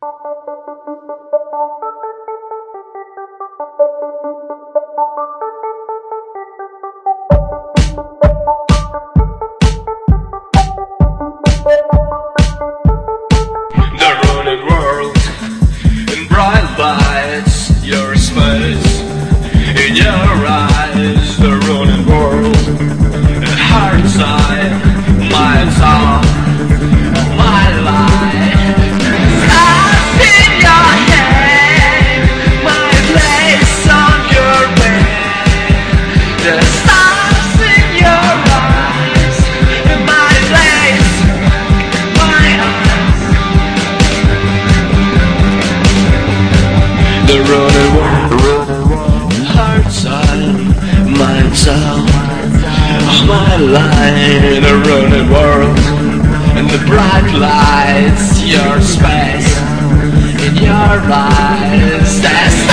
running world in bright lights, your space in your eyes. The running world in hard side, my soul, my life. Stars in your head, my place on your bed. The stars in your eyes, my place, my eyes. The running world, heart side, mind soul, my life. The running world, and the bright lights, your space in your eyes.